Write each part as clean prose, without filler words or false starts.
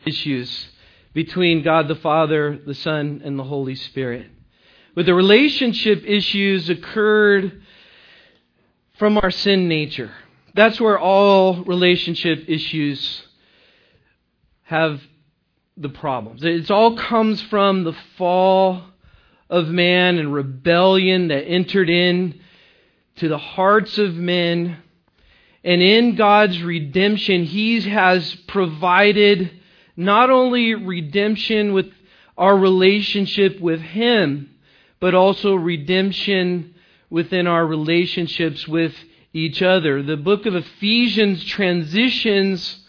issues between God the Father, the Son, and the Holy Spirit. But the relationship issues occurred from our sin nature. That's where all relationship issues have the problems. It all comes from the fall of man and rebellion that entered in to the hearts of men. And in God's redemption, He has provided not only redemption with our relationship with Him, but also redemption within our relationships with each other. The book of Ephesians transitions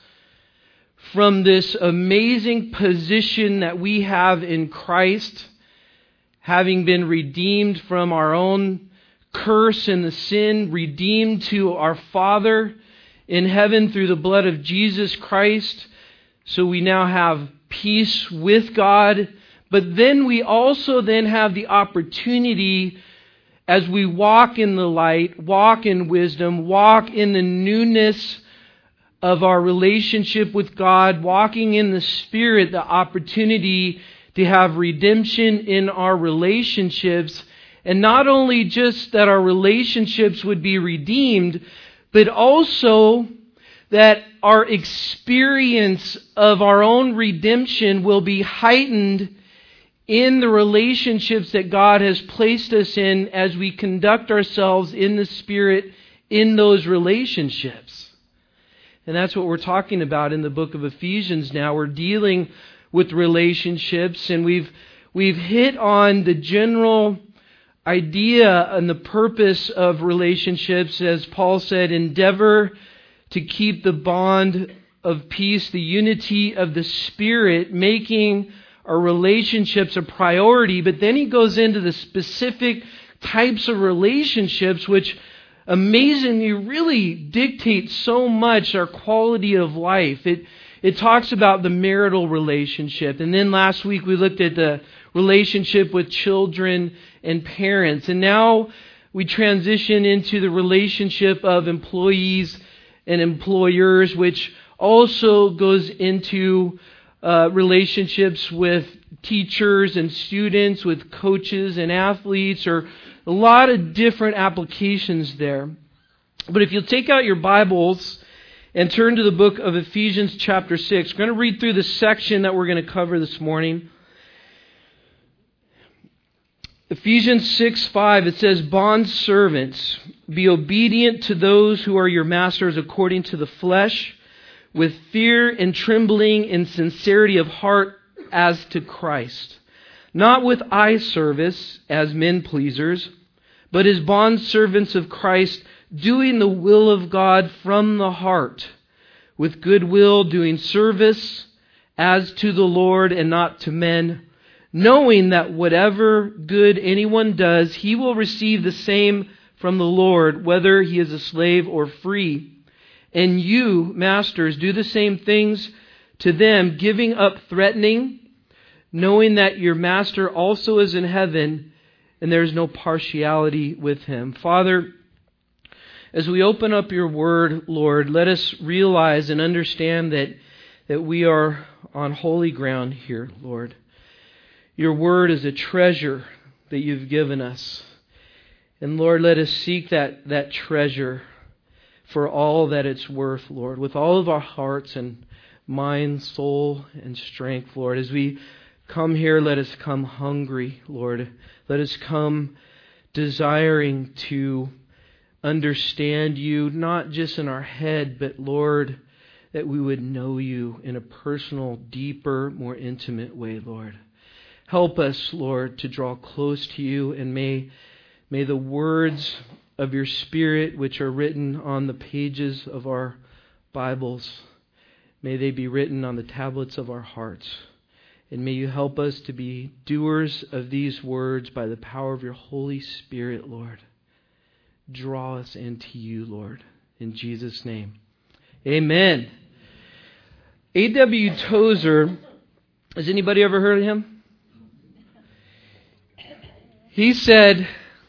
from this amazing position that we have in Christ, having been redeemed from our own curse and the sin, redeemed to our Father in heaven through the blood of Jesus Christ. So we now have peace with God. But then we also then have the opportunity, as we walk in the light, walk in wisdom, walk in the newness of our relationship with God, walking in the Spirit, the opportunity to have redemption in our relationships. And not only just that our relationships would be redeemed, but also that our experience of our own redemption will be heightened in the relationships that God has placed us in as we conduct ourselves in the Spirit in those relationships. And that's what we're talking about in the book of Ephesians now. We're dealing with relationships, and we've hit on the general idea and the purpose of relationships. As Paul said, endeavor to keep the bond of peace, the unity of the Spirit, making our relationships a priority. But then he goes into the specific types of relationships which amazingly really dictate so much our quality of life. It talks about the marital relationship. And then last week we looked at the relationship with children and parents. And now we transition into the relationship of employees and employers, which also goes into relationships with teachers and students, with coaches and athletes, or a lot of different applications there. But if you'll take out your Bibles and turn to the book of Ephesians chapter 6, we're going to read through the section that we're going to cover this morning. Ephesians 6:5, it says, "Bondservants, be obedient to those who are your masters according to the flesh, with fear and trembling and sincerity of heart as to Christ, not with eye service as men pleasers, but as bondservants of Christ, doing the will of God from the heart, with good will, doing service as to the Lord and not to men, knowing that whatever good anyone does, he will receive the same from the Lord, whether he is a slave or free. And you, masters, do the same things to them, giving up threatening, knowing that your master also is in heaven, and there is no partiality with him." Father, as we open up your word, Lord, let us realize and understand that we are on holy ground here, Lord. Your word is a treasure that you've given us. And Lord, let us seek that treasure for all that it's worth, Lord, with all of our hearts and mind, soul, and strength, Lord. As we come here, let us come hungry, Lord. Let us come desiring to understand you, not just in our head, but Lord, that we would know you in a personal, deeper, more intimate way, Lord. Help us, Lord, to draw close to you, and may the words of your Spirit, which are written on the pages of our Bibles, may they be written on the tablets of our hearts. And may you help us to be doers of these words by the power of your Holy Spirit, Lord. Draw us into you, Lord, in Jesus' name. Amen. A.W. Tozer, has anybody ever heard of him? He said,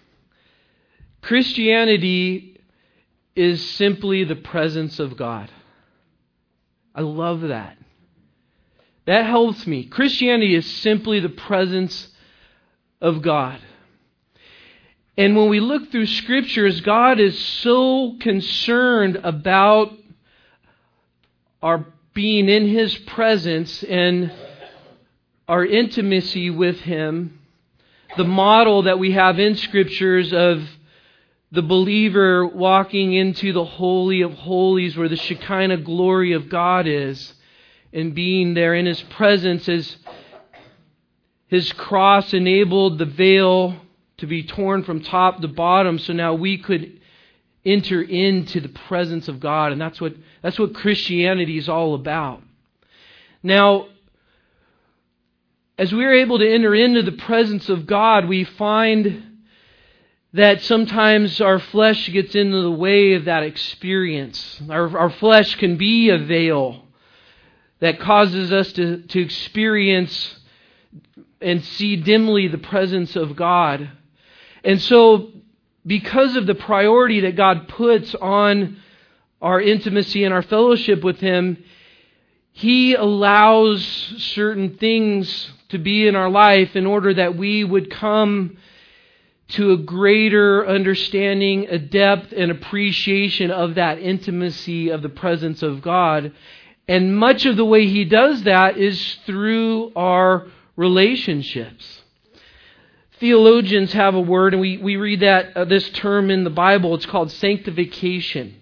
Christianity is simply the presence of God. I love that. That helps me. Christianity is simply the presence of God. And when we look through Scriptures, God is so concerned about our being in His presence and our intimacy with Him. The model that we have in Scriptures of the believer walking into the Holy of Holies where the Shekinah glory of God is, and being there in His presence as His cross enabled the veil to be torn from top to bottom, so now we could enter into the presence of God. And that's what Christianity is all about. Now, as we are able to enter into the presence of God, we find that sometimes our flesh gets into the way of that experience. Our flesh can be a veil that causes us to experience and see dimly the presence of God. And so, because of the priority that God puts on our intimacy and our fellowship with Him, He allows certain things to be in our life in order that we would come to a greater understanding, a depth and appreciation of that intimacy of the presence of God. And much of the way He does that is through our relationships. Theologians have a word, and we read that this term in the Bible. It's called sanctification.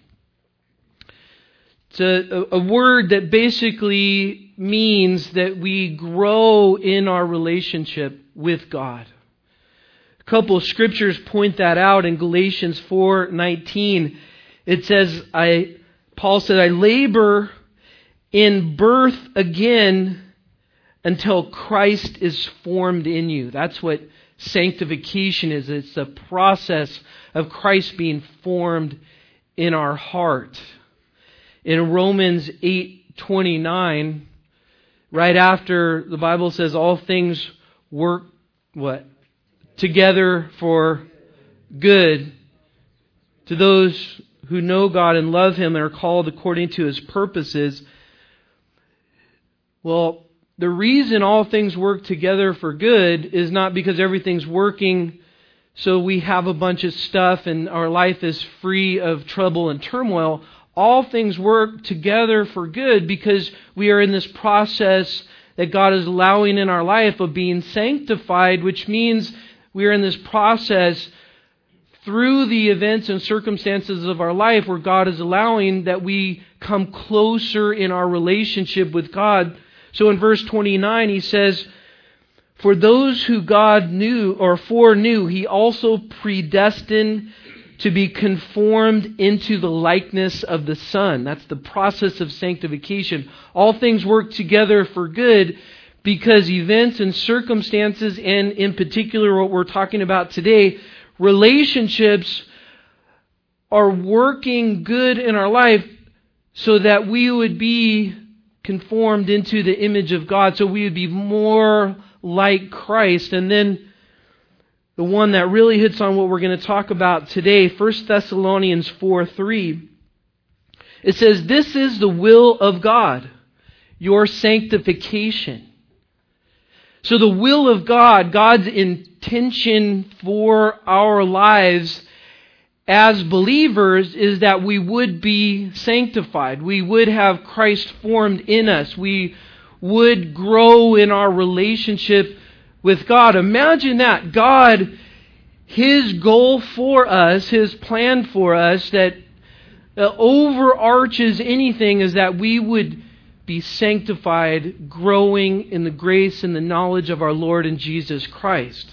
It's a word that basically means that we grow in our relationship with God. A couple of scriptures point that out. In Galatians 4:19, it says, Paul said, I labor in birth again until Christ is formed in you. That's what sanctification is. It's the process of Christ being formed in our heart. In Romans 8:29, right after the Bible says all things work together for good to those who know God and love Him and are called according to His purposes. Well, the reason all things work together for good is not because everything's working so we have a bunch of stuff and our life is free of trouble and turmoil. All things work together for good because we are in this process that God is allowing in our life of being sanctified, which means we are in this process through the events and circumstances of our life where God is allowing that we come closer in our relationship with God. So in verse 29, he says, for those who God knew or foreknew, He also predestined to be conformed into the likeness of the Son. That's the process of sanctification. All things work together for good because events and circumstances, and in particular what we're talking about today, relationships are working good in our life so that we would be conformed into the image of God, so we would be more like Christ. And then the one that really hits on what we're going to talk about today, 1 Thessalonians 4:3. It says, this is the will of God, your sanctification. So the will of God, God's intention for our lives as believers is that we would be sanctified. We would have Christ formed in us. We would grow in our relationship with God. Imagine that. God, His goal for us, His plan for us that overarches anything is that we would be sanctified, growing in the grace and the knowledge of our Lord and Jesus Christ.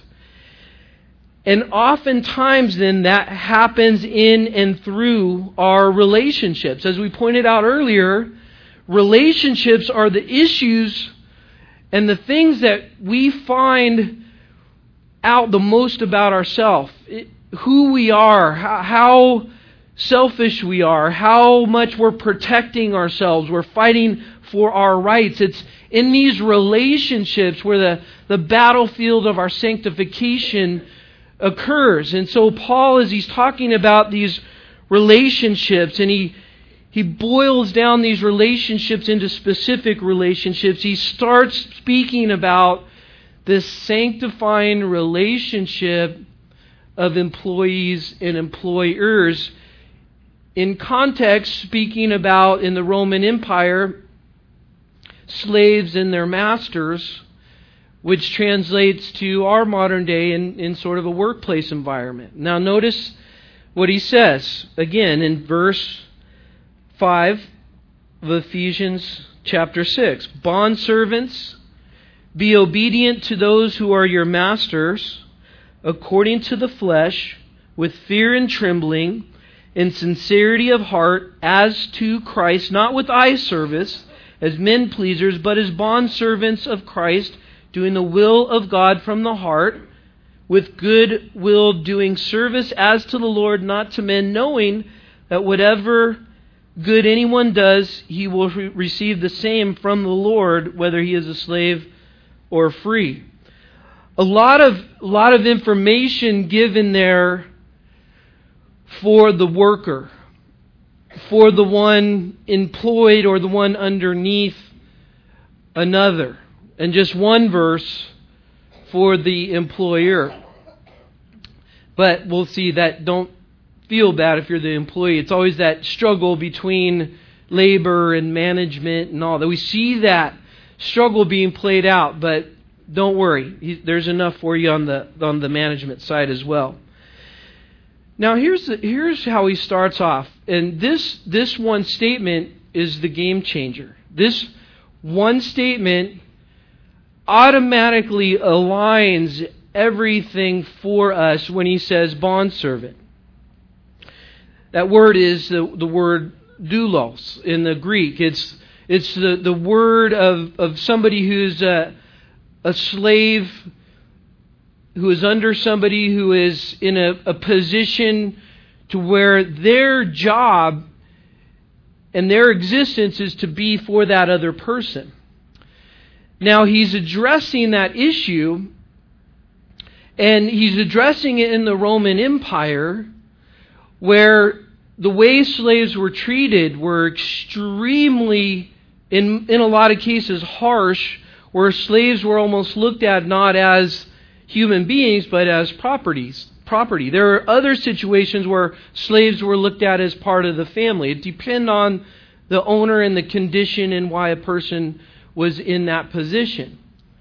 And oftentimes then that happens in and through our relationships. As we pointed out earlier, relationships are the issues and the things that we find out the most about ourselves. Who we are, how selfish we are, how much we're protecting ourselves, we're fighting for our rights. It's in these relationships where the battlefield of our sanctification occurs. And so Paul, as he's talking about these relationships, and he he boils down these relationships into specific relationships. He starts speaking about this sanctifying relationship of employees and employers. In context, speaking about in the Roman Empire, slaves and their masters, which translates to our modern day in sort of a workplace environment. Now notice what he says, again, in verse 5 of Ephesians chapter 6. Bondservants, be obedient to those who are your masters, according to the flesh, with fear and trembling, in sincerity of heart, as to Christ, not with eye service, as men pleasers, but as bondservants of Christ, doing the will of God from the heart, with good will doing service as to the Lord, not to men, knowing that whatever good anyone does, he will receive the same from the Lord, whether he is a slave or free. A lot of information given there for the worker, for the one employed or the one underneath another. And just one verse for the employer. But we'll see that don't feel bad if you're the employee. It's always that struggle between labor and management and all that. We see that struggle being played out, but don't worry. There's enough for you on the management side as well. Now here's how he starts off. And this one statement is the game changer. This one statement automatically aligns everything for us when he says bondservant. That word is the word doulos in the Greek. It's the word of somebody who's a slave, who is under somebody who is in a position to where their job and their existence is to be for that other person. Now he's addressing that issue, and he's addressing it in the Roman Empire, where the way slaves were treated were extremely, in a lot of cases, harsh, where slaves were almost looked at not as human beings, but as property. There are other situations where slaves were looked at as part of the family. It depends on the owner and the condition and why a person was in that position.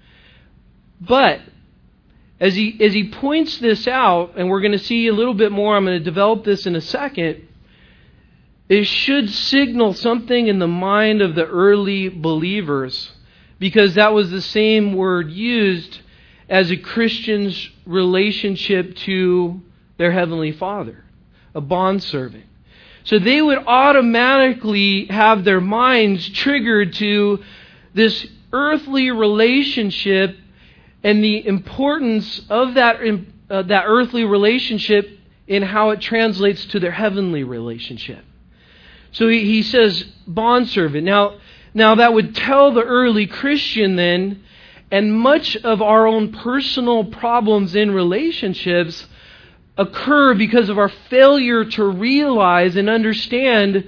But as he points this out, and we're going to see a little bit more, I'm going to develop this in a second, it should signal something in the mind of the early believers, because that was the same word used as a Christian's relationship to their Heavenly Father, a bondservant. So they would automatically have their minds triggered to this earthly relationship and the importance of that earthly relationship in how it translates to their heavenly relationship. So he says bondservant. Now that would tell the early Christian then, and much of our own personal problems in relationships occur because of our failure to realize and understand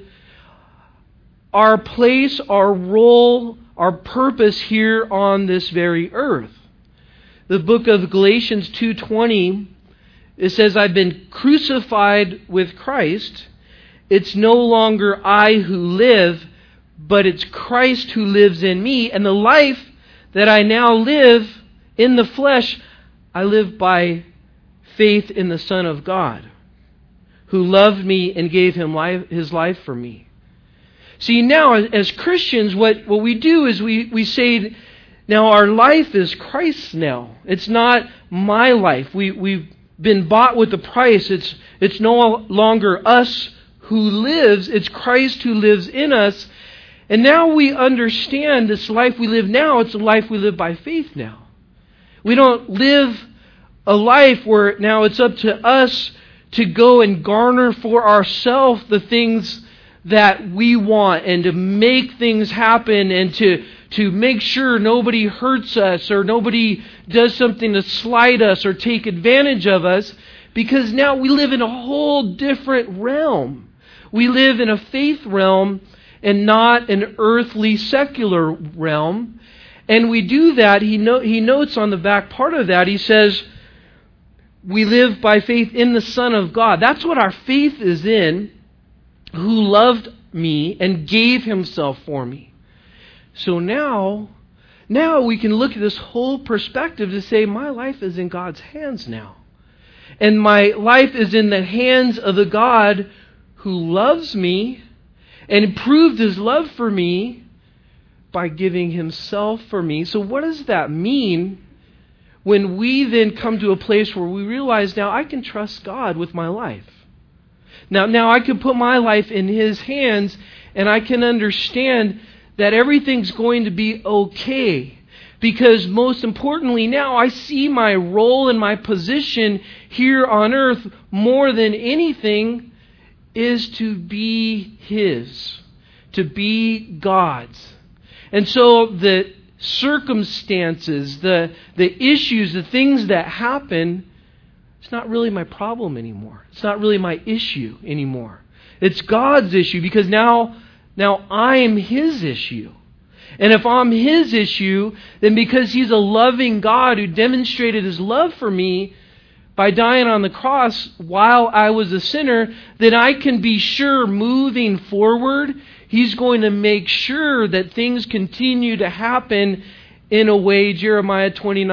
our place, our role, our purpose here on this very earth. The book of Galatians 2:20, it says, I've been crucified with Christ. It's no longer I who live, but it's Christ who lives in me. And the life that I now live in the flesh, I live by faith in the Son of God, who loved me and gave His life for me. See, now as Christians, what we do is we say, now our life is Christ's now. It's not my life. We've been bought with a price. It's no longer us who lives. It's Christ who lives in us. And now we understand this life we live now, it's a life we live by faith now. We don't live a life where now it's up to us to go and garner for ourselves the things that we want and to make things happen and to make sure nobody hurts us or nobody does something to slight us or take advantage of us, because now we live in a whole different realm. We live in a faith realm and not an earthly secular realm. And we do that, he notes on the back part of that, he says, we live by faith in the Son of God. That's what our faith is in, who loved me and gave himself for me. So now we can look at this whole perspective to say, my life is in God's hands now. And my life is in the hands of the God who loves me and proved his love for me by giving himself for me. So what does that mean when we then come to a place where we realize now I can trust God with my life? Now I can put my life in his hands, and I can understand that everything's going to be okay. Because most importantly now, I see my role and my position here on earth more than anything is to be his, to be God's. And so the circumstances, the issues, the things that happen, it's not really my problem anymore. It's not really my issue anymore. It's God's issue, because now I'm his issue. And if I'm his issue, then because he's a loving God who demonstrated his love for me by dying on the cross while I was a sinner, then I can be sure moving forward, he's going to make sure that things continue to happen in a way, Jeremiah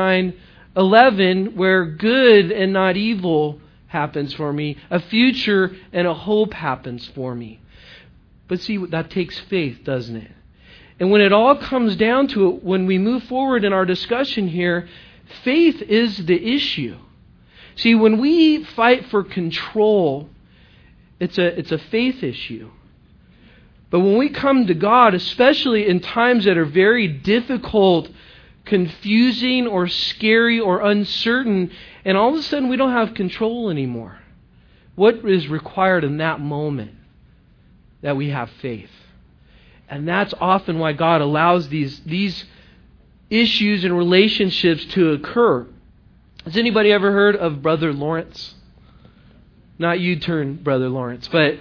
29:11, where good and not evil happens for me. A future and a hope happens for me. But see, that takes faith, doesn't it? And when it all comes down to it, when we move forward in our discussion here, faith is the issue. See, when we fight for control, it's a faith issue. But when we come to God, especially in times that are very difficult, confusing or scary or uncertain, and all of a sudden we don't have control anymore, what is required in that moment? That we have faith. And that's often why God allows these issues and relationships to occur. Has anybody ever heard of Brother Lawrence? Not U-turn Brother Lawrence, but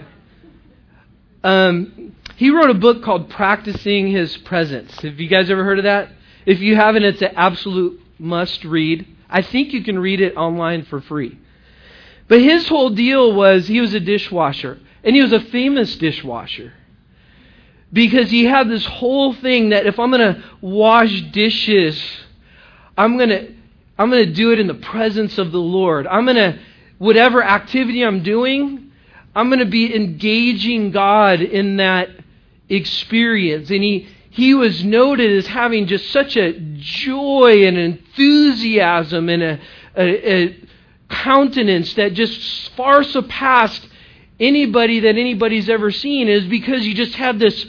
he wrote a book called Practicing His Presence. Have you guys ever heard of that? If you haven't, it's an absolute must read. I think you can read it online for free. But his whole deal was, he was a dishwasher. And he was a famous dishwasher. Because he had this whole thing that if I'm going to wash dishes, I'm going to do it in the presence of the Lord. Whatever activity I'm doing, I'm going to be engaging God in that experience. And he was noted as having just such a joy and enthusiasm and a countenance that just far surpassed anybody that anybody's ever seen, is because he just had this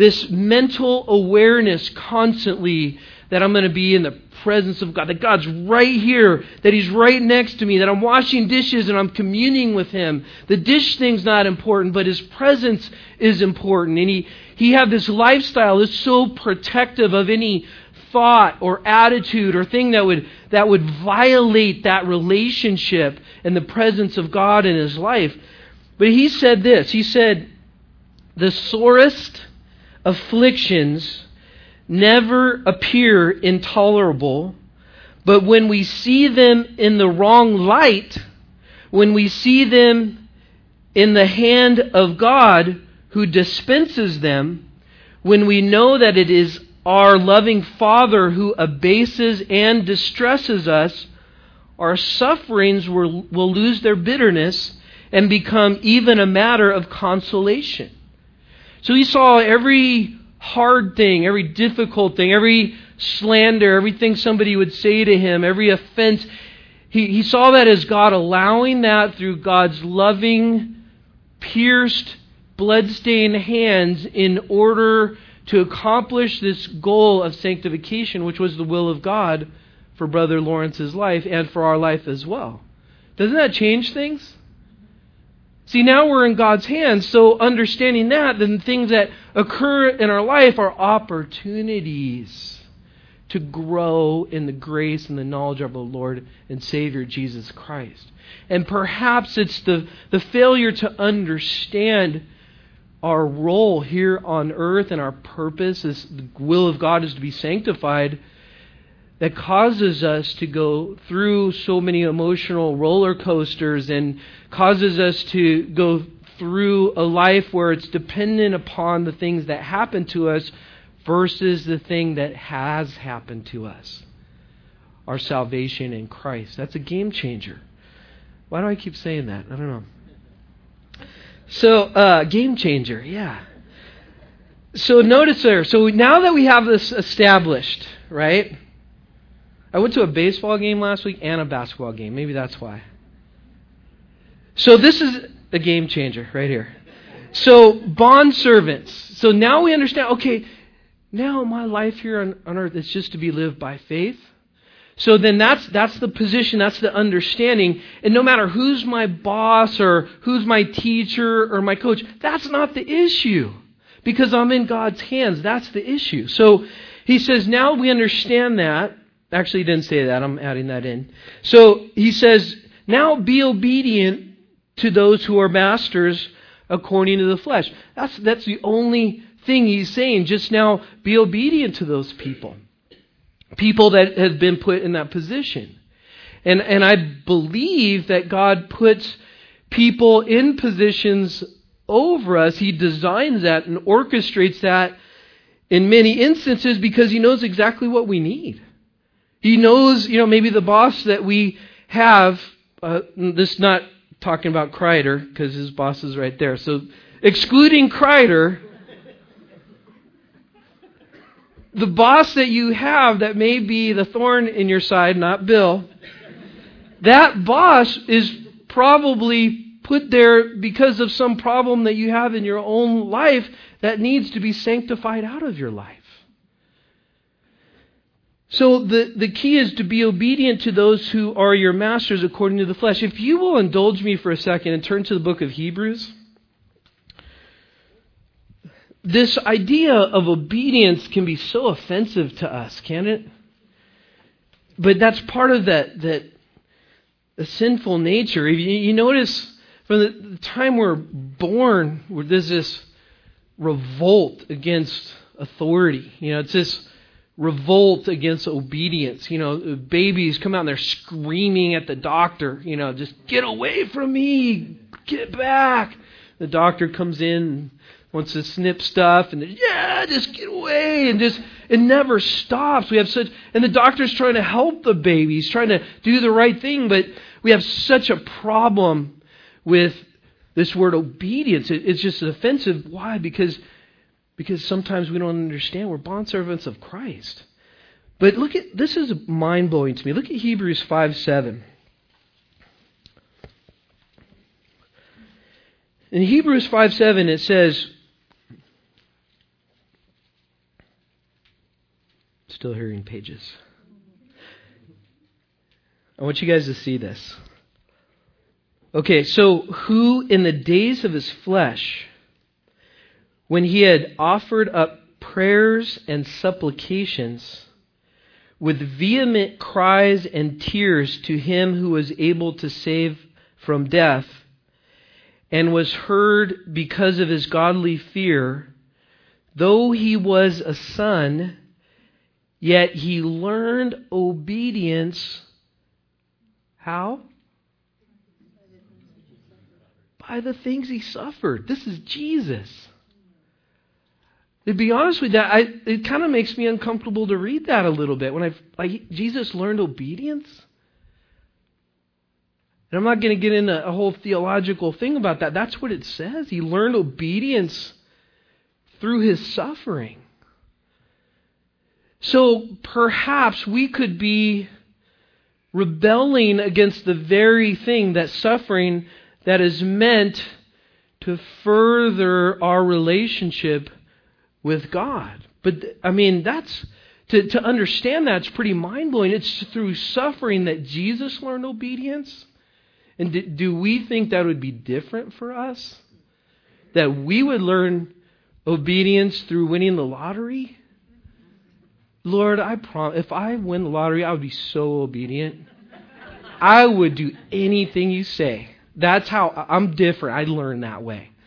mental awareness constantly that I'm going to be in the presence of God, that God's right here, that he's right next to me, that I'm washing dishes and I'm communing with him. The dish thing's not important, but his presence is important. And he had this lifestyle that's so protective of any thought or attitude or thing that would violate that relationship and the presence of God in his life. But he said this, he said, the sorest afflictions never appear intolerable, but when we see them in the wrong light, when we see them in the hand of God who dispenses them, when we know that it is our loving Father who abases and distresses us, our sufferings will lose their bitterness and become even a matter of consolation. So he saw every hard thing, every difficult thing, every slander, everything somebody would say to him, every offense. He saw that as God allowing that through God's loving, pierced, blood-stained hands in order to accomplish this goal of sanctification, which was the will of God for Brother Lawrence's life and for our life as well. Doesn't that change things? See, now we're in God's hands, so understanding that, then things that occur in our life are opportunities to grow in the grace and the knowledge of our Lord and Savior, Jesus Christ. And perhaps it's the failure to understand our role here on earth and our purpose, is the will of God is to be sanctified, that causes us to go through so many emotional roller coasters and causes us to go through a life where it's dependent upon the things that happen to us versus the thing that has happened to us, our salvation in Christ. That's a game changer. Why do I keep saying that? I don't know. So, game changer, yeah. So notice there, so now that we have this established, right? I went to a baseball game last week and a basketball game. Maybe that's why. So this is a game changer right here. So bond servants. So now we understand, okay, now my life here on earth is just to be lived by faith. So then that's the position, that's the understanding. And no matter who's my boss or who's my teacher or my coach, that's not the issue. Because I'm in God's hands. That's the issue. So he says, now we understand that. Actually, he didn't say that. I'm adding that in. So he says, now be obedient to those who are masters according to the flesh. That's the only thing he's saying. Just now, be obedient to those people. People that have been put in that position. And I believe that God puts people in positions over us. He designs that and orchestrates that in many instances because he knows exactly what we need. He knows, maybe the boss that we have, this is not talking about Kreider because his boss is right there. So excluding Kreider, the boss that you have that may be the thorn in your side, not Bill, that boss is probably put there because of some problem that you have in your own life that needs to be sanctified out of your life. So the key is to be obedient to those who are your masters according to the flesh. If you will indulge me for a second and turn to the book of Hebrews. This idea of obedience can be so offensive to us, can't it? But that's part of that sinful nature. You notice from the time we're born, there's this revolt against authority. It's this revolt against obedience. Babies come out and they're screaming at the doctor, just get away from me, get back. The doctor comes in, wants to snip stuff, and just get away, and it never stops. And the doctor's trying to help the baby. He's trying to do the right thing, but we have such a problem with this word obedience. It's just offensive. Why? Because sometimes we don't understand. We're bondservants of Christ. But this is mind-blowing to me. Look at Hebrews 5:7. In Hebrews 5:7 it says, still hearing pages. I want you guys to see this. Okay, so who in the days of his flesh, when he had offered up prayers and supplications with vehement cries and tears to him who was able to save from death, and was heard because of his godly fear, though he was a son, yet he learned obedience. How? By the things he suffered. This is Jesus. To be honest with you, it kind of makes me uncomfortable to read that a little bit. When Jesus learned obedience. And I'm not going to get into a whole theological thing about that. That's what it says. He learned obedience through his suffering. So perhaps we could be rebelling against the very thing, that suffering that is meant to further our relationship with God. But that's to understand that's pretty mind-blowing. It's through suffering that Jesus learned obedience. And do we think that would be different for us? That we would learn obedience through winning the lottery? Lord, I promise, if I win the lottery, I would be so obedient. I would do anything you say. That's how I'm different. I learn that way.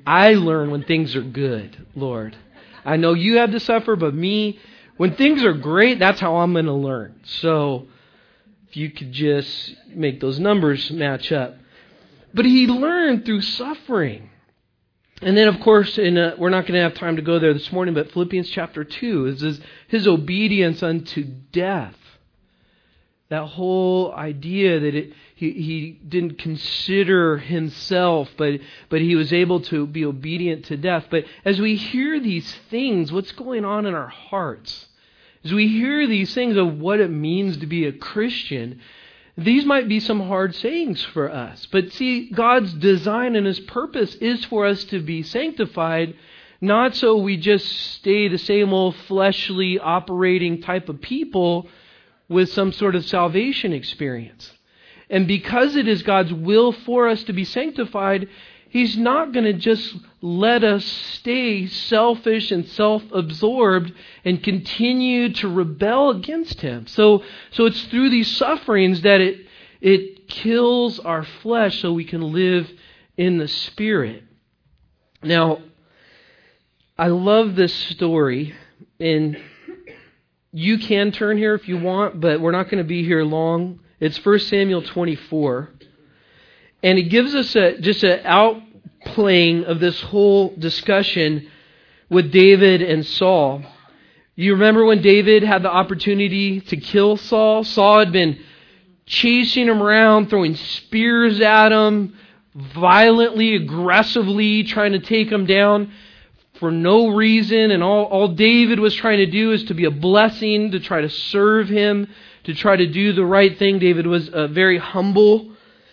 I learn when things are good, Lord. I know you had to suffer, but me, when things are great, that's how I'm going to learn. So if you could just make those numbers match up. But he learned through suffering. And then, of course, we're not going to have time to go there this morning, but Philippians chapter 2 is his obedience unto death. That whole idea that he didn't consider himself, but he was able to be obedient to death. But as we hear these things, what's going on in our hearts? As we hear these things of what it means to be a Christian, these might be some hard sayings for us. But see, God's design and His purpose is for us to be sanctified, not so we just stay the same old fleshly operating type of people with some sort of salvation experience. And because it is God's will for us to be sanctified, He's not going to just let us stay selfish and self-absorbed and continue to rebel against Him. So it's through these sufferings that it kills our flesh so we can live in the Spirit. Now, I love this story, and you can turn here if you want, but we're not going to be here long. It's 1 Samuel 24. And it gives us just an outplaying of this whole discussion with David and Saul. You remember when David had the opportunity to kill Saul? Saul had been chasing him around, throwing spears at him, violently, aggressively trying to take him down for no reason, and all David was trying to do is to be a blessing, to try to serve him, to try to do the right thing. David was very humble.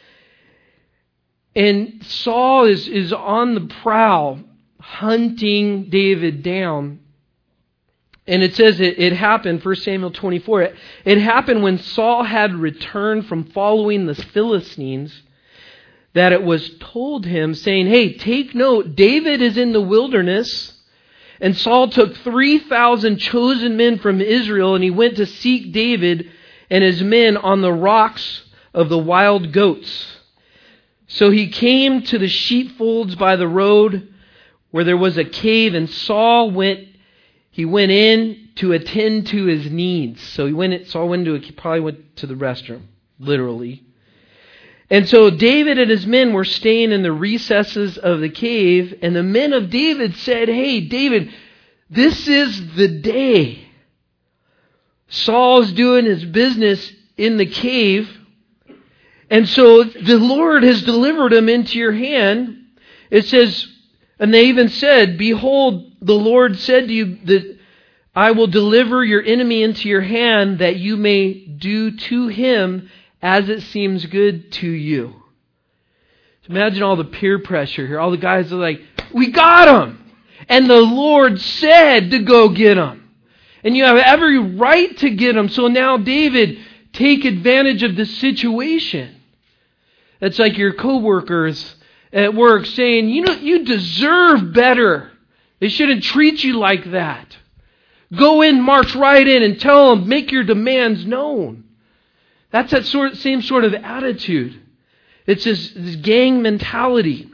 And Saul is on the prowl, hunting David down. And it says it happened, 1 Samuel 24, it happened when Saul had returned from following the Philistines, that it was told him, saying, hey, take note, David is in the wilderness. And Saul took 3,000 chosen men from Israel, and he went to seek David and his men on the rocks of the wild goats. So he came to the sheepfolds by the road where there was a cave, and Saul went in to attend to his needs. So he probably went to the restroom, literally. And so David and his men were staying in the recesses of the cave, and the men of David said, hey, David, this is the day. Saul's doing his business in the cave, and so the Lord has delivered him into your hand. It says, and they even said, behold, the Lord said to you that I will deliver your enemy into your hand, that you may do to him as it seems good to you. Imagine all the peer pressure here. All the guys are like, we got him. And the Lord said to go get him. And you have every right to get him. So now, David, take advantage of the situation. It's like your coworkers at work saying, you deserve better. They shouldn't treat you like that. Go in, march right in, and tell them, make your demands known. That's that same sort of attitude. It's this gang mentality.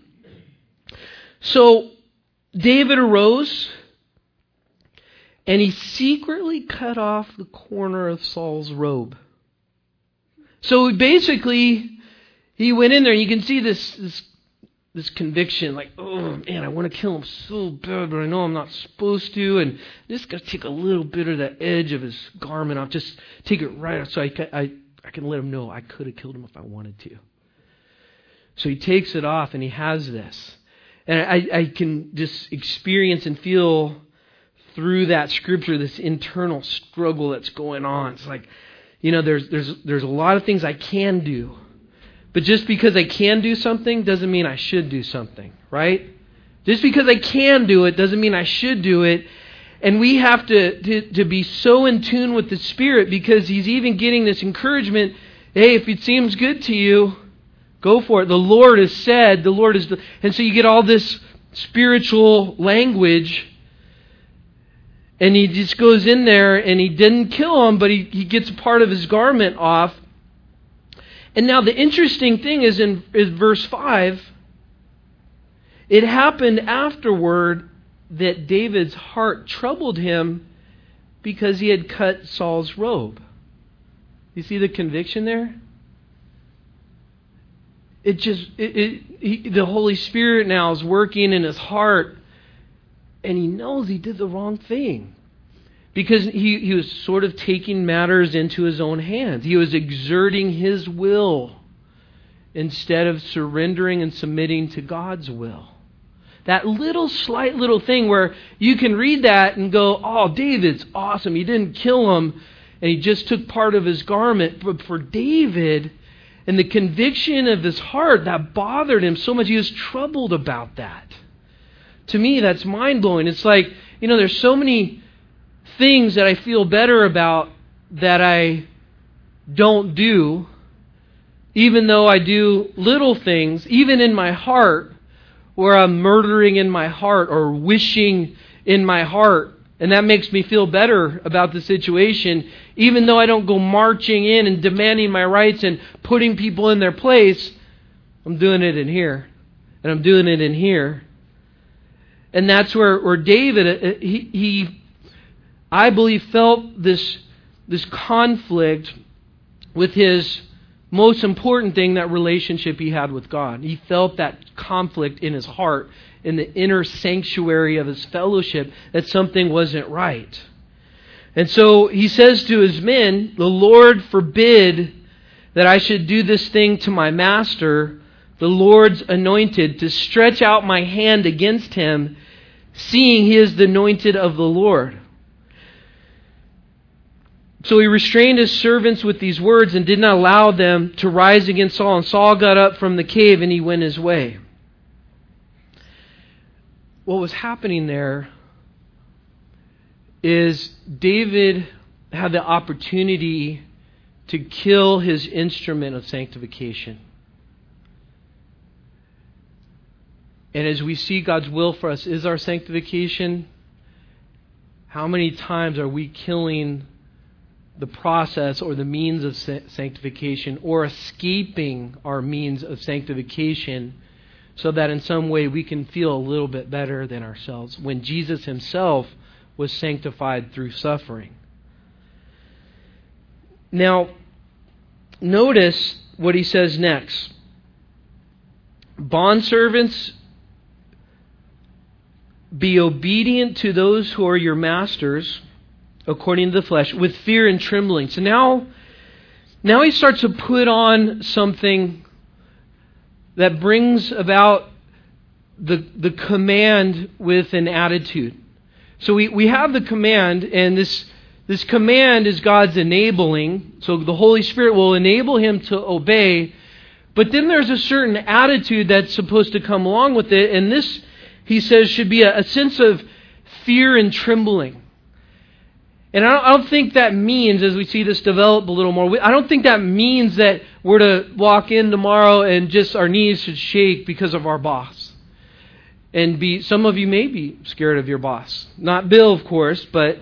So David arose, and he secretly cut off the corner of Saul's robe. So basically, he went in there, and you can see this conviction, like, oh man, I want to kill him so bad, but I know I'm not supposed to, and just got to take a little bit of that edge of his garment off, just take it right off, so I can let him know I could have killed him if I wanted to. So he takes it off, and he has this. And I can just experience and feel through that scripture this internal struggle that's going on. It's like, there's a lot of things I can do. But just because I can do something doesn't mean I should do something, right? Just because I can do it doesn't mean I should do it. And we have to be so in tune with the Spirit, because He's even getting this encouragement, hey, if it seems good to you, go for it. The Lord has said, and so you get all this spiritual language, and he just goes in there, and he didn't kill him, but he gets a part of his garment off. And now the interesting thing is in verse 5, It happened afterward that David's heart troubled him because he had cut Saul's robe. You see the conviction there? The Holy Spirit now is working in his heart, and he knows he did the wrong thing. Because he was sort of taking matters into his own hands. He was exerting his will instead of surrendering and submitting to God's will. That slight little thing where you can read that and go, oh, David's awesome. He didn't kill him, and he just took part of his garment. But for David, and the conviction of his heart, that bothered him so much. He was troubled about that. To me, that's mind-blowing. It's like, there's so many things that I feel better about that I don't do, even though I do little things, even in my heart, where I'm murdering in my heart or wishing in my heart. And that makes me feel better about the situation, even though I don't go marching in and demanding my rights and putting people in their place. I'm doing it in here. And I'm doing it in here. And that's where David, he I believe, felt this conflict with his most important thing, that relationship he had with God. He felt that conflict in his heart, in the inner sanctuary of his fellowship, that something wasn't right. And so he says to his men, "The Lord forbid that I should do this thing to my master, the Lord's anointed, to stretch out my hand against him, seeing he is the anointed of the Lord." So he restrained his servants with these words and did not allow them to rise against Saul. And Saul got up from the cave and he went his way. What was happening there is David had the opportunity to kill his instrument of sanctification. And as we see God's will for us is our sanctification, how many times are we killing the process or the means of sanctification, or escaping our means of sanctification, so that in some way we can feel a little bit better than ourselves, when Jesus himself was sanctified through suffering? Now, notice what he says next. Bondservants, be obedient to those who are your masters, according to the flesh, with fear and trembling. So now he starts to put on something that brings about the command with an attitude. So we have the command, and this command is God's enabling. So the Holy Spirit will enable him to obey. But then there's a certain attitude that's supposed to come along with it. And this, he says, should be a sense of fear and trembling. And I don't think that means, as we see this develop a little more, I don't think that means that we're to walk in tomorrow and just our knees should shake because of our boss. And some of you may be scared of your boss. Not Bill, of course, but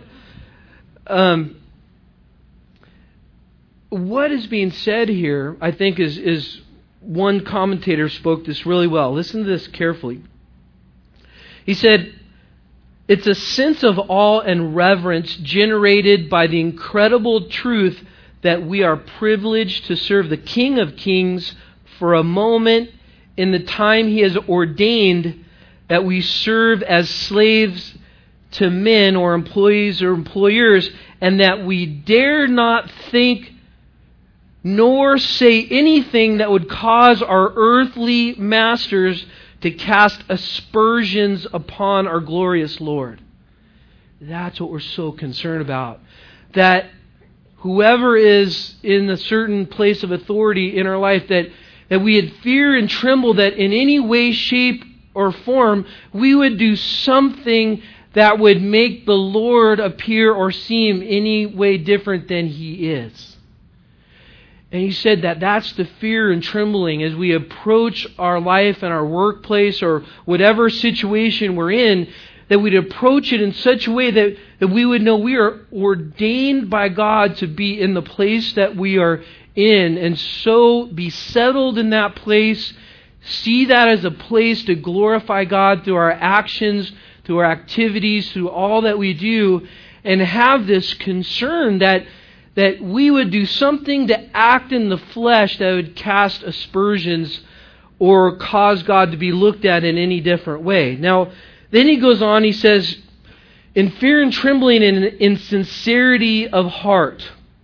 what is being said here, I think, is one commentator spoke this really well. Listen to this carefully. He said, it's a sense of awe and reverence generated by the incredible truth that we are privileged to serve the King of Kings for a moment in the time He has ordained that we serve as slaves to men or employees or employers, and that we dare not think nor say anything that would cause our earthly masters to cast aspersions upon our glorious Lord. That's what we're so concerned about. That whoever is in a certain place of authority in our life, that we had fear and tremble that in any way, shape, or form, we would do something that would make the Lord appear or seem any way different than He is. And he said that that's the fear and trembling as we approach our life and our workplace or whatever situation we're in, that we'd approach it in such a way that we would know we are ordained by God to be in the place that we are in, and so be settled in that place See that as a place to glorify God through our actions, through our activities, through all that we do, and have this concern that we would do something to act in the flesh that would cast aspersions or cause God to be looked at in any different way. Now, then he goes on, he says, in fear and trembling and in sincerity of heart.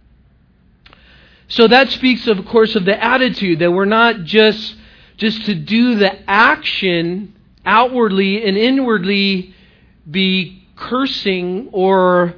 So that speaks, of course, of the attitude, that we're not just to do the action outwardly and inwardly be cursing or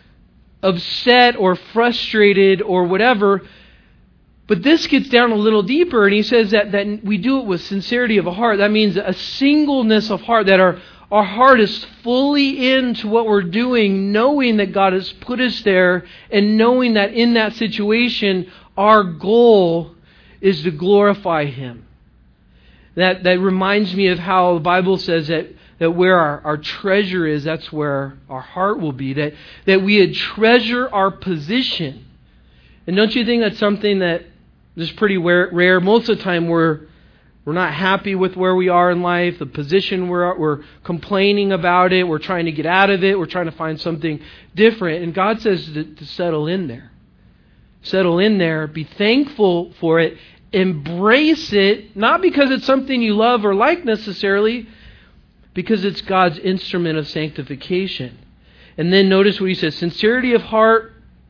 upset or frustrated or whatever. But this gets down a little deeper, and he says that we do it with sincerity of a heart. That means a singleness of heart, that our heart is fully into what we're doing, knowing that God has put us there, and knowing that in that situation, our goal is to glorify Him. That reminds me of how the Bible says that where our treasure is, that's where our heart will be. That we would treasure our position. And don't you think that's something that is pretty rare? Most of the time we're not happy with where we are in life, the position we're complaining about it, we're trying to get out of it, we're trying to find something different. And God says to settle in there. Settle in there, be thankful for it, embrace it, not because it's something you love or like necessarily, because it's God's instrument of sanctification. And then notice what he says, sincerity of heart,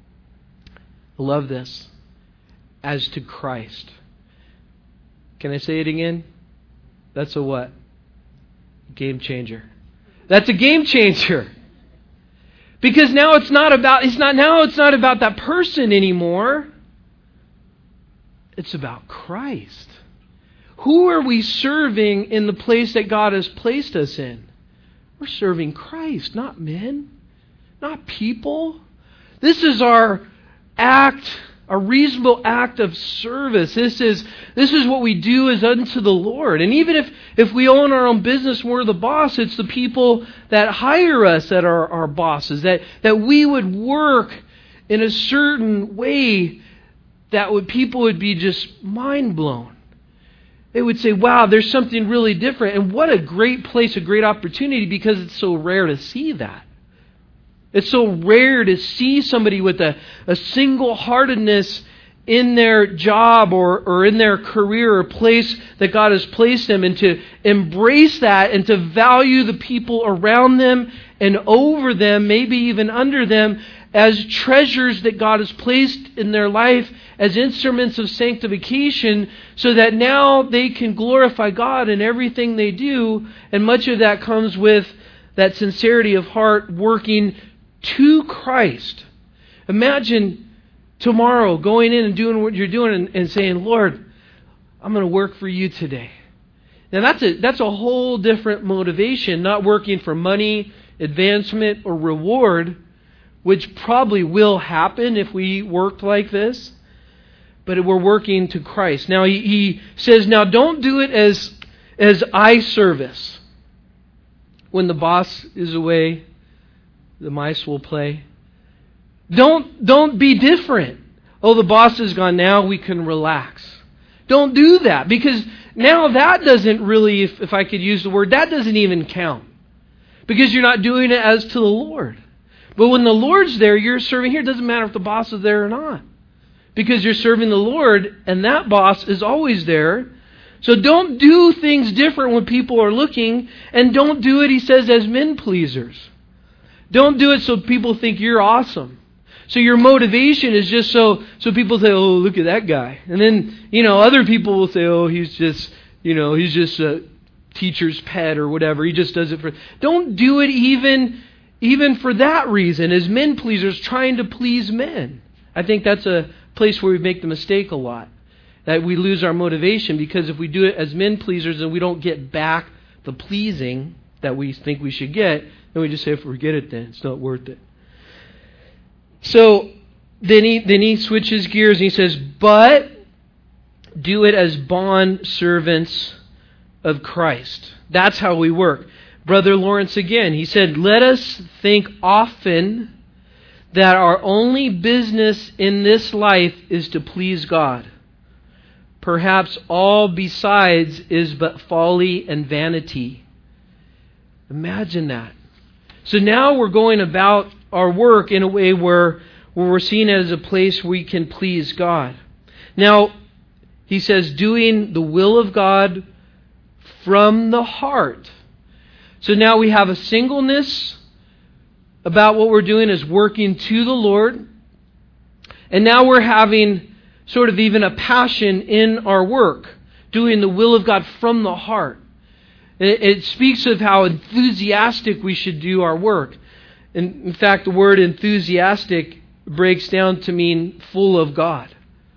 I love this, as to Christ. Can I say it again? That's a what? Game changer. That's a game changer. Because now it's not about that person anymore. It's about Christ. Who are we serving in the place that God has placed us in? We're serving Christ, not men, not people. This is our act, a reasonable act of service. This is what we do as unto the Lord. And even if we own our own business and we're the boss, it's the people that hire us that are our bosses. That we would work in a certain way that people would be just mind blown. They would say, wow, there's something really different. And what a great place, a great opportunity, because it's so rare to see that. It's so rare to see somebody with a single-heartedness in their job or in their career or place that God has placed them, and to embrace that and to value the people around them and over them, maybe even under them, as treasures that God has placed in their life as instruments of sanctification, so that now they can glorify God in everything they do. And much of that comes with that sincerity of heart working to Christ. Imagine tomorrow going in and doing what you're doing and saying, Lord, I'm going to work for you today. Now that's a whole different motivation, not working for money, advancement, or reward, which probably will happen if we worked like this. But we're working to Christ. Now he says, now don't do it as eye service. When the boss is away, the mice will play. Don't be different. Oh, the boss is gone, now we can relax. Don't do that, because now that doesn't really, if I could use the word, that doesn't even count. Because you're not doing it as to the Lord. But when the Lord's there, you're serving here. It doesn't matter if the boss is there or not. Because you're serving the Lord, and that boss is always there. So don't do things different when people are looking, and don't do it, he says, as men pleasers. Don't do it so people think you're awesome. So your motivation is just so people say, oh, look at that guy. And then, other people will say, oh, he's just a teacher's pet or whatever. He just does it for... Don't do it even for that reason, as men pleasers, trying to please men. I think that's a place where we make the mistake a lot. That we lose our motivation, because if we do it as men pleasers and we don't get back the pleasing that we think we should get, then we just say, forget it then. It's not worth it. So then he switches gears and he says, but do it as bond servants of Christ. That's how we work. Brother Lawrence again, he said, let us think often that our only business in this life is to please God. perhaps all besides is but folly and vanity. Imagine that. So now we're going about our work in a way where we're seen as a place we can please God. Now, he says, doing the will of God from the heart. So now we have a singleness about what we're doing is working to the Lord. And now we're having sort of even a passion in our work, doing the will of God from the heart. It speaks of how enthusiastic we should do our work. In fact, the word enthusiastic breaks down to mean full of God.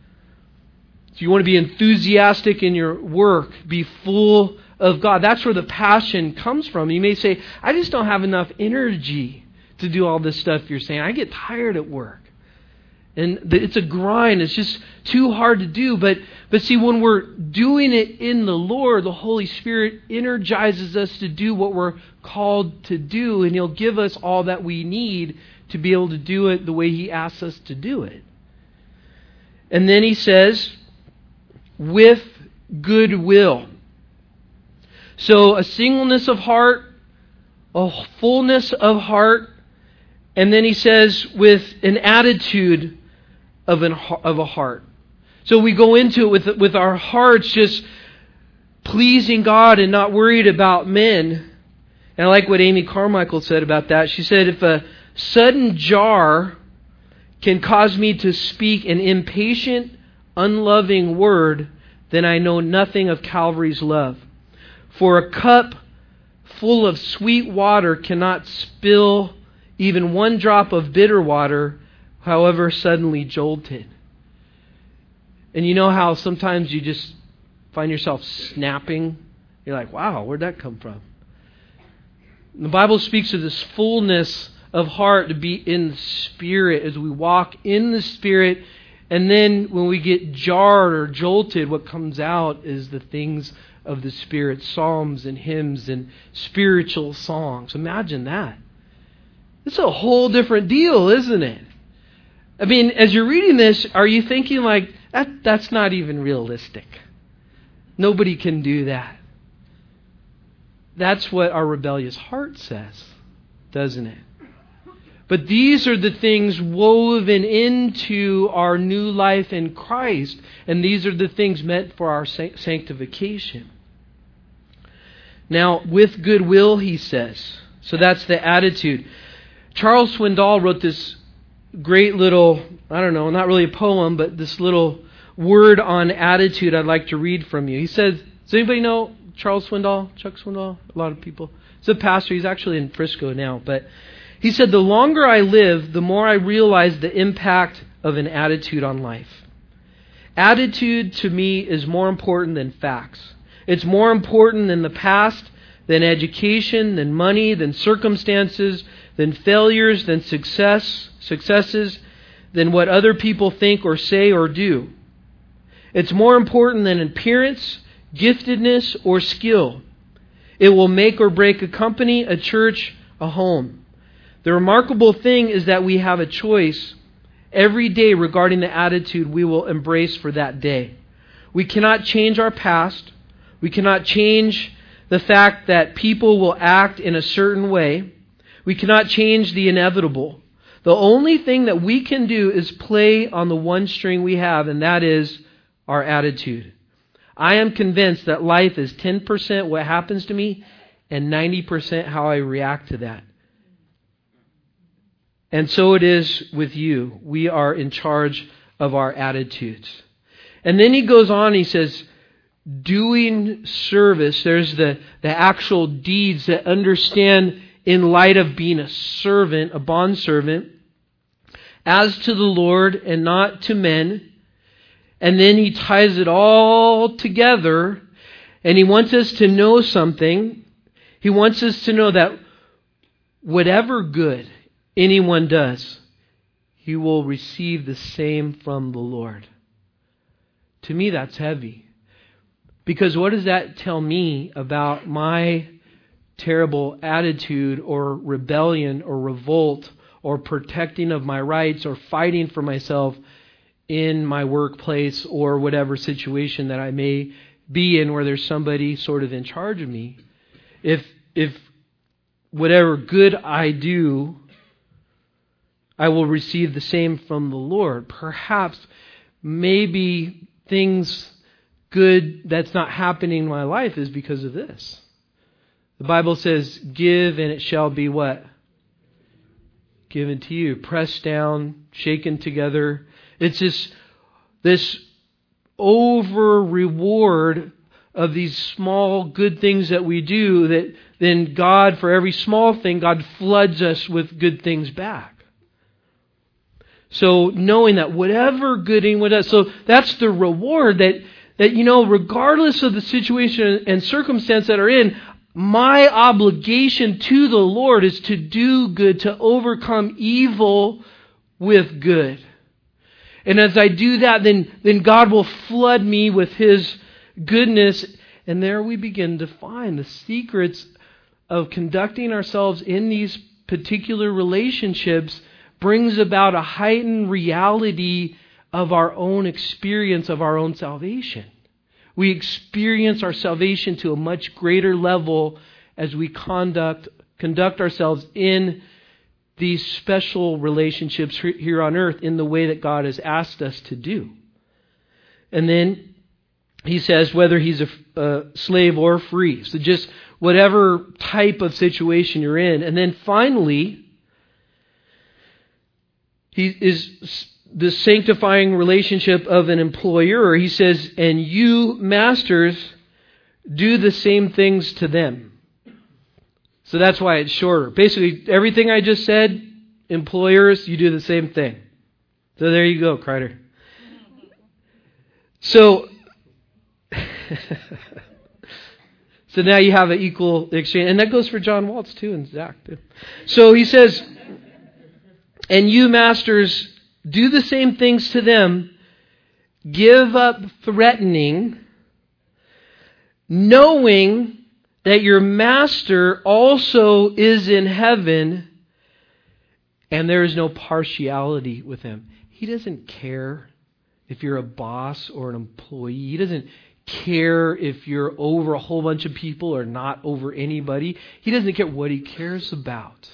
So you want to be enthusiastic in your work, be full of God. That's where the passion comes from. You may say, I just don't have enough energy to do all this stuff you're saying. I get tired at work. And it's a grind. It's just too hard to do. But see, when we're doing it in the Lord, the Holy Spirit energizes us to do what we're called to do. And He'll give us all that we need to be able to do it the way He asks us to do it. And then He says, with goodwill. So a singleness of heart, a fullness of heart, and then He says with an attitude of a heart. So we go into it with our hearts just pleasing God and not worried about men. And I like what Amy Carmichael said about that. She said, if a sudden jar can cause me to speak an impatient, unloving word, then I know nothing of Calvary's love. For a cup full of sweet water cannot spill even one drop of bitter water, however suddenly jolted. And you know how sometimes you just find yourself snapping? You're like, wow, where'd that come from? The Bible speaks of this fullness of heart to be in the Spirit as we walk in the Spirit. And then when we get jarred or jolted, what comes out is the things of the Spirit, psalms and hymns and spiritual songs. Imagine that. It's a whole different deal, isn't it? I mean, as you're reading this, are you thinking like, that's not even realistic? Nobody can do that. That's what our rebellious heart says, doesn't it? But these are the things woven into our new life in Christ, and these are the things meant for our sanctification. Now, with goodwill, he says. So that's the attitude. Charles Swindoll wrote this great little, I don't know, not really a poem, but this little word on attitude I'd like to read from you. He says, does anybody know Charles Swindoll? Chuck Swindoll? A lot of people. He's a pastor. He's actually in Frisco now. But he said, the longer I live, the more I realize the impact of an attitude on life. Attitude to me is more important than facts. It's more important than the past, than education, than money, than circumstances, than failures, than successes, than what other people think or say or do. It's more important than appearance, giftedness, or skill. It will make or break a company, a church, a home. The remarkable thing is that we have a choice every day regarding the attitude we will embrace for that day. We cannot change our past. We cannot change the fact that people will act in a certain way. We cannot change the inevitable. The only thing that we can do is play on the one string we have, and that is our attitude. I am convinced that life is 10% what happens to me and 90% how I react to that. And so it is with you. We are in charge of our attitudes. And then he goes on, he says, doing service. There's the actual deeds that understand in light of being a servant, a bondservant, as to the Lord and not to men. And then he ties it all together, and he wants us to know something. He wants us to know that whatever good anyone does, he will receive the same from the Lord. To me, that's heavy. Because what does that tell me about my terrible attitude or rebellion or revolt or protecting of my rights or fighting for myself in my workplace or whatever situation that I may be in where there's somebody sort of in charge of me, if whatever good I do, I will receive the same from the Lord. Perhaps, maybe things good that's not happening in my life is because of this. The Bible says, give and it shall be what? Given to you. Pressed down, shaken together. It's just this over reward of these small good things that we do, that then God, for every small thing, God floods us with good things back. So knowing that whatever good anyone does, so that's the reward that regardless of the situation and circumstance that are in, my obligation to the Lord is to do good, to overcome evil with good. And as I do that, then God will flood me with His goodness. And there we begin to find the secrets of conducting ourselves in these particular relationships brings about a heightened reality of our own experience of our own salvation. We experience our salvation to a much greater level as we conduct ourselves in these special relationships here on earth in the way that God has asked us to do. And then he says whether he's a slave or free. So just whatever type of situation you're in. And then finally, he is the sanctifying relationship of an employer. He says, and you masters do the same things to them. So that's why it's shorter. Basically, everything I just said, employers, you do the same thing. So there you go, Kreider. So, so now you have an equal exchange. And that goes for John Waltz too, and Zach too. So he says, and you masters, do the same things to them. Give up threatening, knowing that your master also is in heaven, and there is no partiality with him. He doesn't care if you're a boss or an employee. He doesn't care if you're over a whole bunch of people or not over anybody. He doesn't care. What he cares about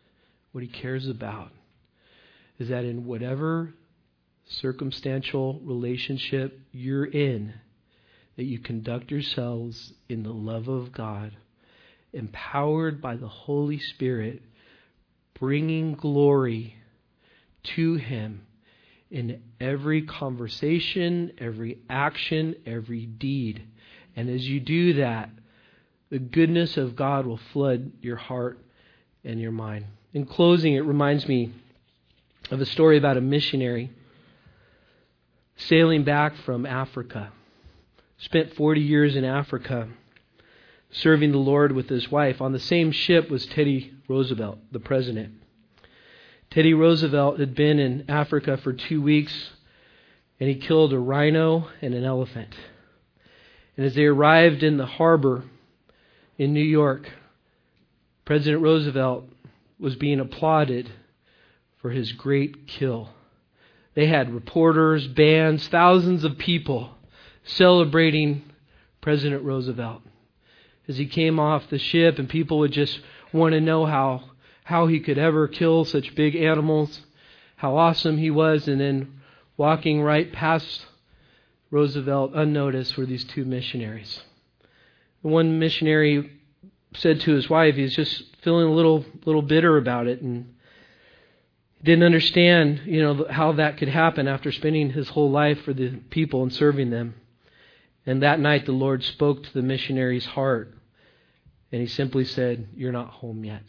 is that in whatever circumstantial relationship you're in, that you conduct yourselves in the love of God, empowered by the Holy Spirit, bringing glory to Him in every conversation, every action, every deed. And as you do that, the goodness of God will flood your heart and your mind. In closing, it reminds me of a story about a missionary sailing back from Africa. Spent 40 years in Africa serving the Lord with his wife. On the same ship was Teddy Roosevelt, the president. Teddy Roosevelt had been in Africa for 2 weeks, and he killed a rhino and an elephant. And as they arrived in the harbor in New York, President Roosevelt was being applauded for his great kill. They had reporters, bands, thousands of people celebrating President Roosevelt. As he came off the ship, and people would just want to know how he could ever kill such big animals, how awesome he was. And then walking right past Roosevelt unnoticed were these two missionaries. One missionary said to his wife, he's just feeling a little bitter about it, and didn't understand, how that could happen after spending his whole life for the people and serving them. And that night the Lord spoke to the missionary's heart, and He simply said, "You're not home yet."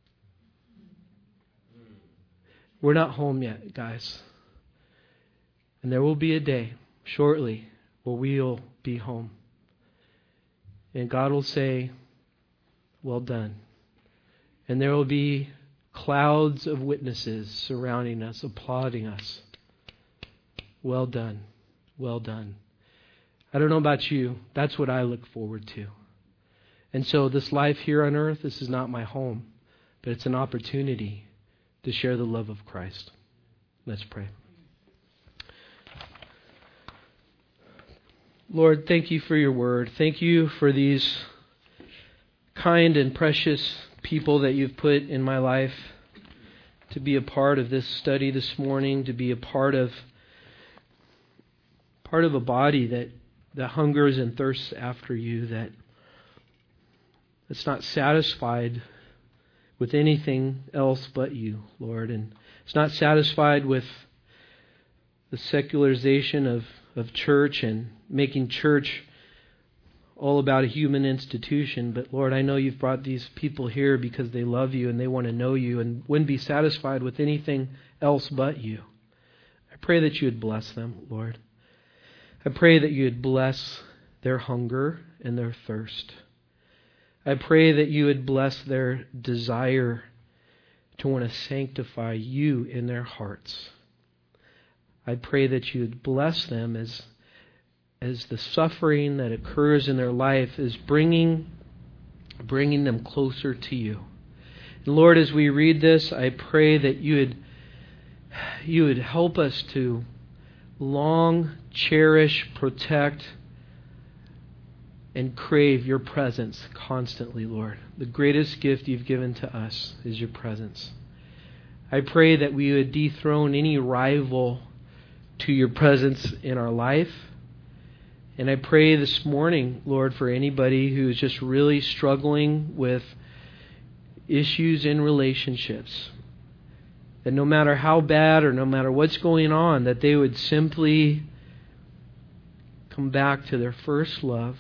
We're not home yet, guys. And there will be a day shortly where we'll be home. And God will say, "Well done." And there will be clouds of witnesses surrounding us, applauding us. Well done. Well done. I don't know about you. That's what I look forward to. And so this life here on earth, this is not my home, but it's an opportunity to share the love of Christ. Let's pray. Lord, thank you for your word. Thank you for these kind and precious people that you've put in my life to be a part of this study this morning, to be a part of a body that hungers and thirsts after you, that's not satisfied with anything else but you, Lord. And it's not satisfied with the secularization of church and making church all about a human institution. But Lord, I know you've brought these people here because they love you and they want to know you and wouldn't be satisfied with anything else but you. I pray that you would bless them, Lord. I pray that you would bless their hunger and their thirst. I pray that you would bless their desire to want to sanctify you in their hearts. I pray that you would bless them as the suffering that occurs in their life is bringing them closer to you. And Lord, as we read this, I pray that you would help us to long, cherish, protect, and crave your presence constantly, Lord. The greatest gift you've given to us is your presence. I pray that we would dethrone any rival to your presence in our life. And I pray this morning, Lord, for anybody who is just really struggling with issues in relationships, that no matter how bad or no matter what's going on, that they would simply come back to their first love,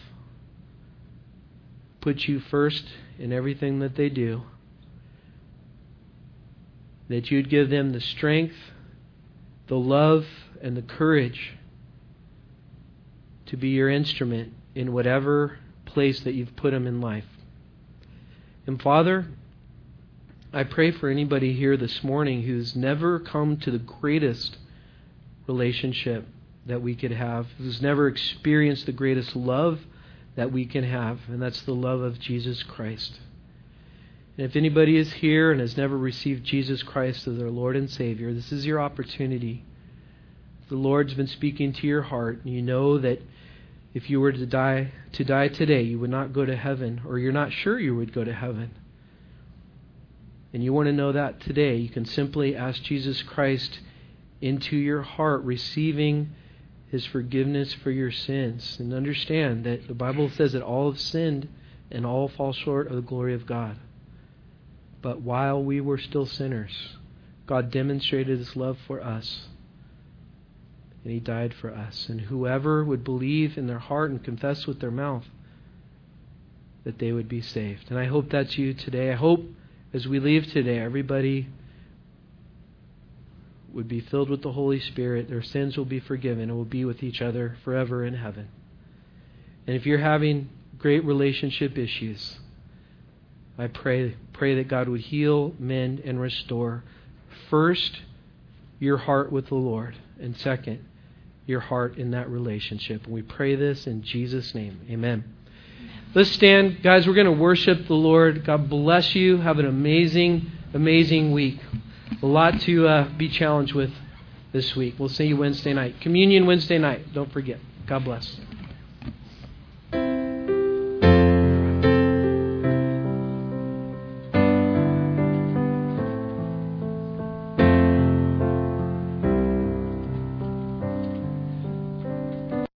put you first in everything that they do, that you'd give them the strength, the love, and the courage to be your instrument in whatever place that you've put them in life. And Father, I pray for anybody here this morning who's never come to the greatest relationship that we could have, who's never experienced the greatest love that we can have, and that's the love of Jesus Christ. And if anybody is here and has never received Jesus Christ as their Lord and Savior, this is your opportunity. The Lord's been speaking to your heart, and you know that if you were to die today, you would not go to heaven, or you're not sure you would go to heaven. And you want to know that today, you can simply ask Jesus Christ into your heart, receiving His forgiveness for your sins. And understand that the Bible says that all have sinned and all fall short of the glory of God. But while we were still sinners, God demonstrated His love for us. And He died for us. And whoever would believe in their heart and confess with their mouth, that they would be saved. And I hope that's you today. I hope as we leave today, everybody would be filled with the Holy Spirit. Their sins will be forgiven and will be with each other forever in heaven. And if you're having great relationship issues, I pray that God would heal, mend, and restore. First, your heart with the Lord. And second, your heart in that relationship. And we pray this in Jesus' name. Amen. Let's stand. Guys, we're going to worship the Lord. God bless you. Have an amazing, amazing week. A lot to be challenged with this week. We'll see you Wednesday night. Communion Wednesday night. Don't forget. God bless.